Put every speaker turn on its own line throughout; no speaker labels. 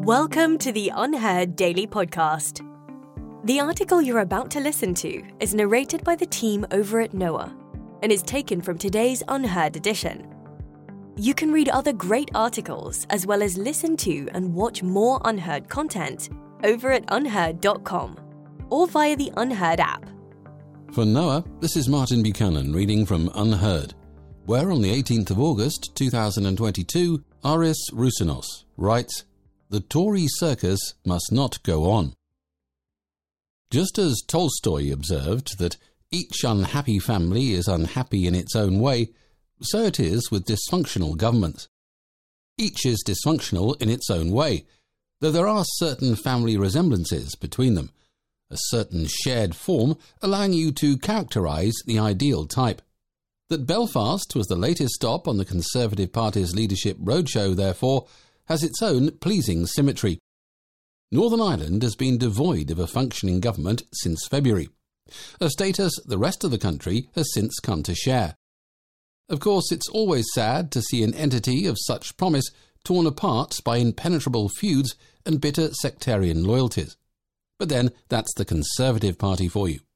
Welcome to the Unheard Daily Podcast. The article you're about to listen to is narrated by the team over at Noah and is taken from today's Unheard edition. You can read other great articles as well as listen to and watch more Unheard content over at unheard.com or via the Unheard app.
For Noah, this is Martin Buchanan reading from Unheard, where on the 18th of August 2022, Aris Roussinos writes, "The Tory circus must not go on." Just as Tolstoy observed that each unhappy family is unhappy in its own way, so it is with dysfunctional governments. Each is dysfunctional in its own way, though there are certain family resemblances between them, a certain shared form allowing you to characterise the ideal type. That Belfast was the latest stop on the Conservative Party's leadership roadshow, therefore, has its own pleasing symmetry. Northern Ireland has been devoid of a functioning government since February, a status the rest of the country has since come to share. Of course, it's always sad to see an entity of such promise torn apart by impenetrable feuds and bitter sectarian loyalties. But then, that's the Conservative Party for you.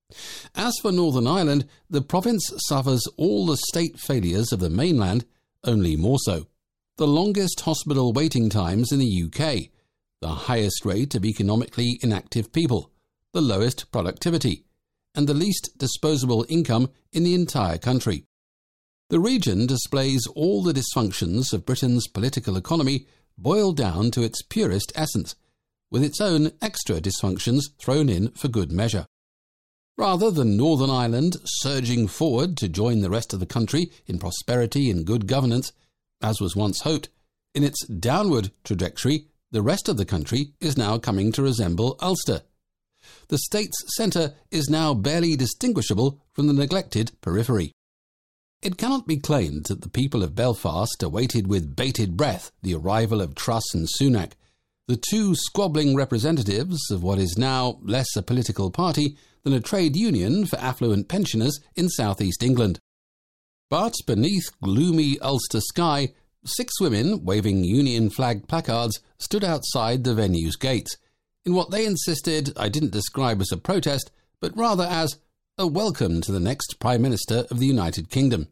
As for Northern Ireland, the province suffers all the state failures of the mainland, only more so. The longest hospital waiting times in the UK, the highest rate of economically inactive people, the lowest productivity, and the least disposable income in the entire country. The region displays all the dysfunctions of Britain's political economy boiled down to its purest essence, with its own extra dysfunctions thrown in for good measure. Rather than Northern Ireland surging forward to join the rest of the country in prosperity and good governance, as was once hoped, in its downward trajectory, the rest of the country is now coming to resemble Ulster. The state's centre is now barely distinguishable from the neglected periphery. It cannot be claimed that the people of Belfast awaited with bated breath the arrival of Truss and Sunak, the two squabbling representatives of what is now less a political party than a trade union for affluent pensioners in southeast England. But beneath gloomy Ulster sky, 6 women waving Union flag placards stood outside the venue's gates, in what they insisted I didn't describe as a protest, but rather as a welcome to the next Prime Minister of the United Kingdom.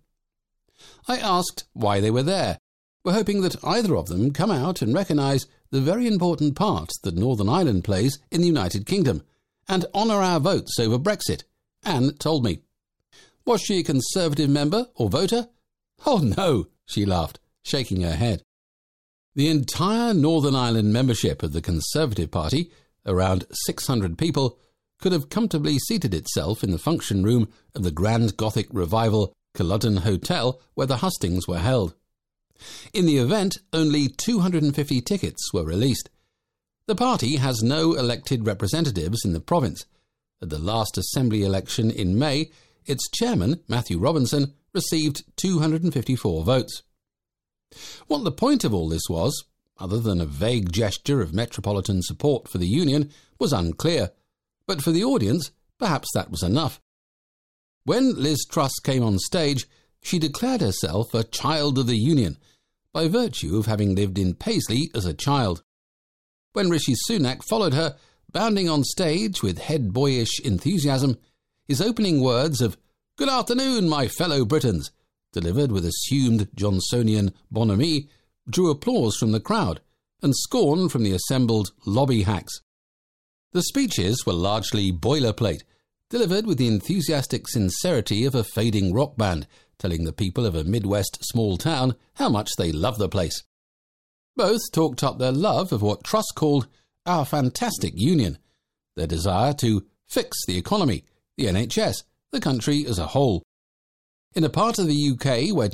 I asked why they were there. We're hoping that either of them come out and recognise the very important part that Northern Ireland plays in the United Kingdom, and honour our votes over Brexit, Anne told me. Was she a Conservative member or voter? Oh no, she laughed, shaking her head. The entire Northern Ireland membership of the Conservative Party, around 600 people, could have comfortably seated itself in the function room of the Grand Gothic Revival Culloden Hotel where the hustings were held. In the event, only 250 tickets were released. The party has no elected representatives in the province. At the last Assembly election in May, its chairman, Matthew Robinson, received 254 votes. What the point of all this was, other than a vague gesture of metropolitan support for the Union, was unclear, but for the audience, perhaps that was enough. When Liz Truss came on stage, she declared herself a child of the Union, by virtue of having lived in Paisley as a child. When Rishi Sunak followed her, bounding on stage with head-boyish enthusiasm, his opening words of "Good afternoon, my fellow Britons," delivered with assumed Johnsonian bonhomie, drew applause from the crowd and scorn from the assembled lobby hacks. The speeches were largely boilerplate, delivered with the enthusiastic sincerity of a fading rock band, telling the people of a Midwest small town how much they love the place. Both talked up their love of what Truss called our fantastic union, their desire to fix the economy, the NHS, the country as a whole. In a part of the UK where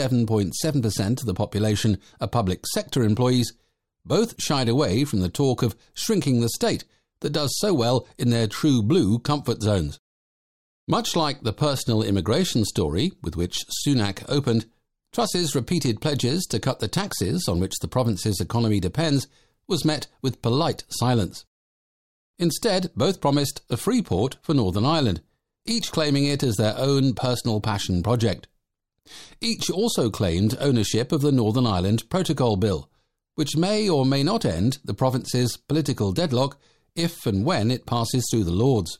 27.7% of the population are public sector employees, both shied away from the talk of shrinking the state that does so well in their true blue comfort zones. Much like the personal immigration story with which Sunak opened, Truss's repeated pledges to cut the taxes on which the province's economy depends was met with polite silence. Instead, both promised a free port for Northern Ireland, each claiming it as their own personal passion project. Each also claimed ownership of the Northern Ireland Protocol Bill, which may or may not end the province's political deadlock if and when it passes through the Lords.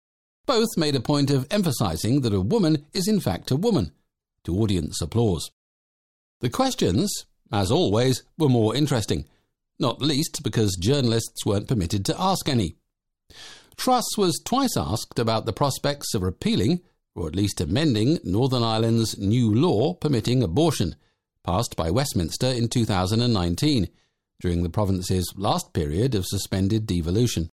Both made a point of emphasising that a woman is in fact a woman, to audience applause. The questions, as always, were more interesting, not least because journalists weren't permitted to ask any. Truss was twice asked about the prospects of repealing, or at least amending, Northern Ireland's new law permitting abortion, passed by Westminster in 2019, during the province's last period of suspended devolution.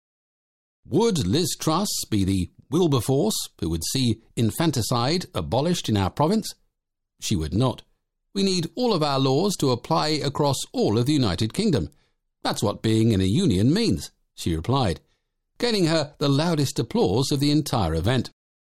Would Liz Truss be the Wilberforce who would see infanticide abolished in our province? She would not. We need all of our laws to apply across all of the United Kingdom. That's what being in a union means, she replied, gaining her the loudest applause of the entire event.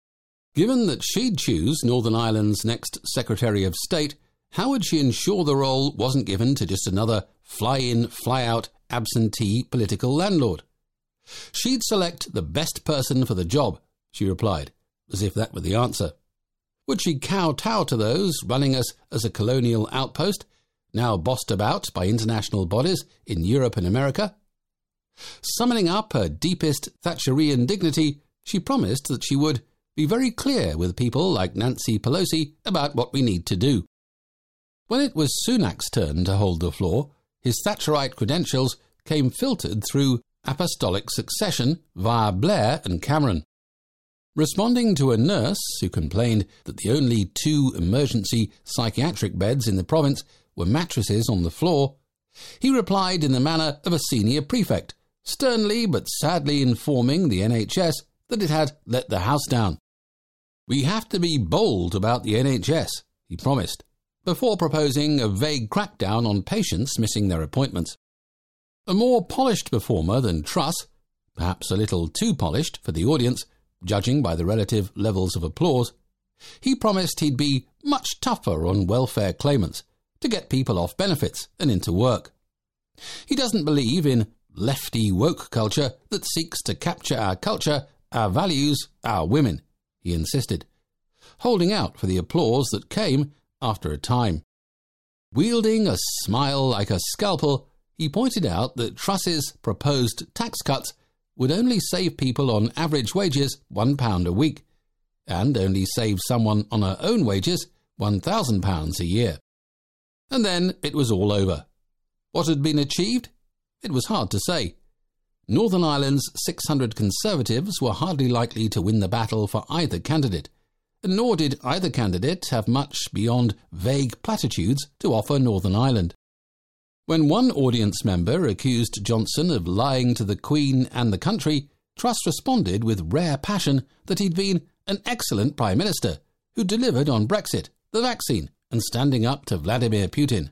Given that she'd choose Northern Ireland's next Secretary of State, how would she ensure the role wasn't given to just another fly-in, fly-out, absentee political landlord? She'd select the best person for the job, she replied, as if that were the answer. Would she kowtow to those running us as a colonial outpost, now bossed about by international bodies in Europe and America? Summoning up her deepest Thatcherian dignity, she promised that she would be very clear with people like Nancy Pelosi about what we need to do. When it was Sunak's turn to hold the floor, his Thatcherite credentials came filtered through apostolic succession via Blair and Cameron. Responding to a nurse who complained that the only 2 emergency psychiatric beds in the province were mattresses on the floor, he replied in the manner of a senior prefect, sternly but sadly informing the NHS that it had let the house down. "We have to be bold about the NHS," he promised, before proposing a vague crackdown on patients missing their appointments. A more polished performer than Truss, perhaps a little too polished for the audience, judging by the relative levels of applause, he promised he'd be much tougher on welfare claimants to get people off benefits and into work. He doesn't believe in lefty woke culture that seeks to capture our culture, our values, our women, he insisted, holding out for the applause that came after a time. Wielding a smile like a scalpel, he pointed out that Truss's proposed tax cuts would only save people on average wages £1 a week, and only save someone on her own wages £1,000 a year. And then it was all over. What had been achieved? It was hard to say. Northern Ireland's 600 Conservatives were hardly likely to win the battle for either candidate, nor did either candidate have much beyond vague platitudes to offer Northern Ireland. When one audience member accused Johnson of lying to the Queen and the country, Truss responded with rare passion that he'd been an excellent Prime Minister who delivered on Brexit, the vaccine, and standing up to Vladimir Putin.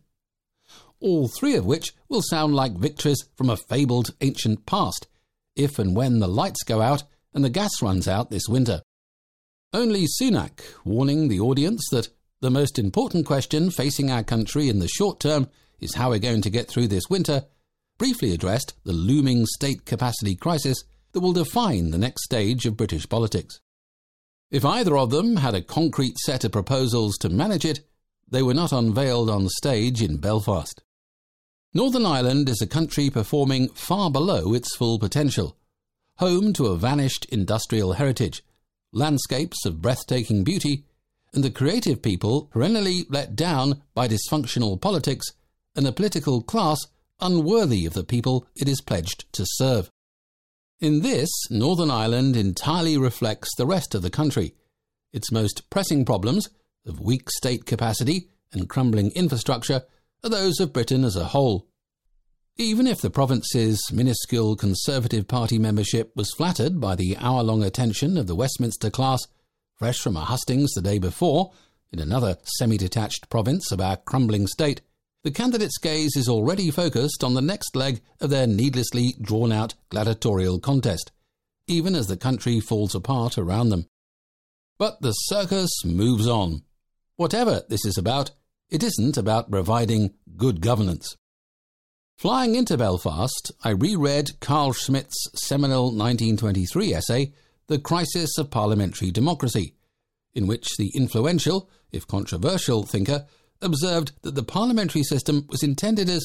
All 3 of which will sound like victories from a fabled ancient past, if and when the lights go out and the gas runs out this winter. Only Sunak, warning the audience that the most important question facing our country in the short term is how we're going to get through this winter, briefly addressed the looming state capacity crisis that will define the next stage of British politics. If either of them had a concrete set of proposals to manage it, they were not unveiled on stage in Belfast. Northern Ireland is a country performing far below its full potential, home to a vanished industrial heritage, landscapes of breathtaking beauty, and the creative people perennially let down by dysfunctional politics and a political class unworthy of the people it is pledged to serve. In this, Northern Ireland entirely reflects the rest of the country. Its most pressing problems, of weak state capacity and crumbling infrastructure, are those of Britain as a whole. Even if the province's minuscule Conservative Party membership was flattered by the hour-long attention of the Westminster class, fresh from a hustings the day before, in another semi-detached province of our crumbling state, the candidates' gaze is already focused on the next leg of their needlessly drawn-out gladiatorial contest, even as the country falls apart around them. But the circus moves on. Whatever this is about, it isn't about providing good governance. Flying into Belfast, I reread Carl Schmitt's seminal 1923 essay, The Crisis of Parliamentary Democracy, in which the influential, if controversial, thinker observed that the parliamentary system was intended as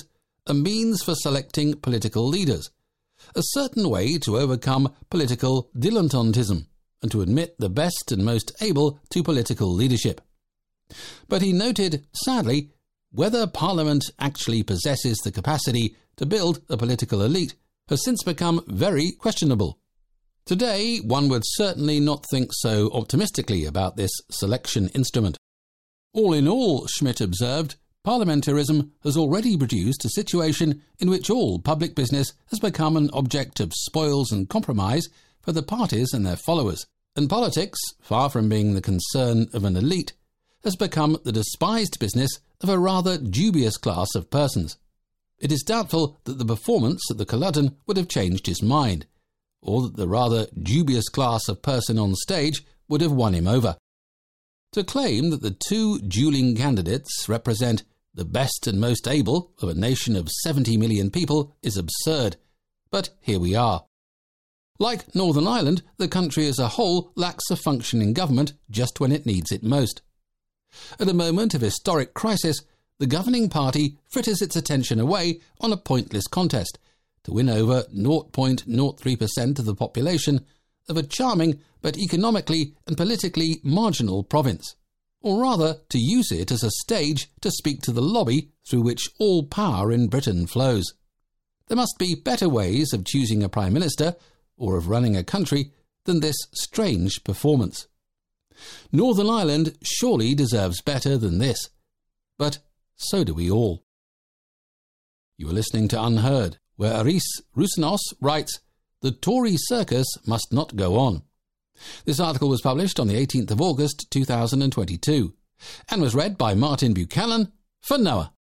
a means for selecting political leaders, a certain way to overcome political dilettantism and to admit the best and most able to political leadership. But he noted, sadly, whether Parliament actually possesses the capacity to build a political elite has since become very questionable. Today, one would certainly not think so optimistically about this selection instrument. All in all, Schmidt observed, parliamentarism has already produced a situation in which all public business has become an object of spoils and compromise for the parties and their followers, and politics, far from being the concern of an elite, has become the despised business of a rather dubious class of persons. It is doubtful that the performance at the Culloden would have changed his mind, or that the rather dubious class of person on stage would have won him over. To claim that the two dueling candidates represent the best and most able of a nation of 70 million people is absurd, but here we are. Like Northern Ireland, the country as a whole lacks a functioning government just when it needs it most. At a moment of historic crisis, the governing party fritters its attention away on a pointless contest to win over 0.03% of the population of a charming but economically and politically marginal province, or rather to use it as a stage to speak to the lobby through which all power in Britain flows. There must be better ways of choosing a Prime Minister or of running a country than this strange performance. Northern Ireland surely deserves better than this, but so do we all. You are listening to Unheard, where Aris Roussenos writes, "The Tory circus must not go on." This article was published on the 18th of August 2022 and was read by Martin Buchanan for Noah.